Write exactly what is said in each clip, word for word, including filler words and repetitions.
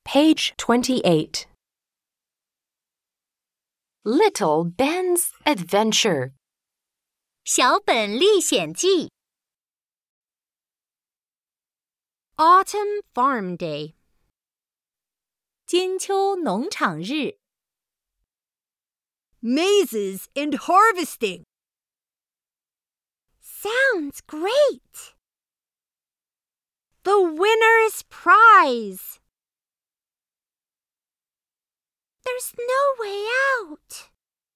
Page twenty-eight. Little Ben's Adventure. 小本历险记 Autumn Farm Day. 金秋农场日 Mazes and harvesting. Sounds great! The winner's prize. There's no way out.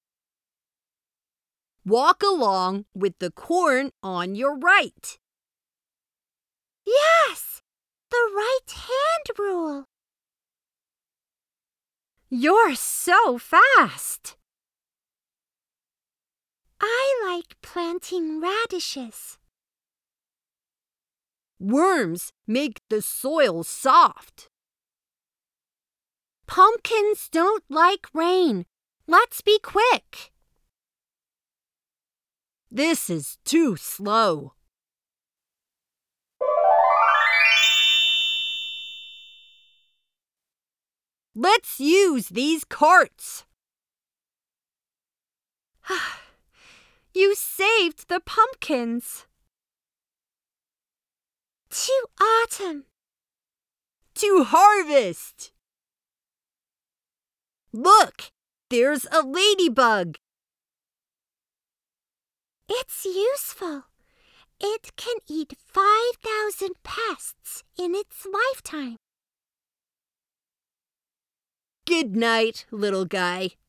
Walk along with the corn on your right. Yes, the right-hand rule. You're so fast. I like planting radishes. Worms make the soil soft. Pumpkins don't like rain. Let's be quick. This is too slow. Let's use these carts. You saved the pumpkins. To autumn. To harvest. Look, there's a ladybug. It's useful. It can eat five thousand pests in its lifetime. Good night, little guy.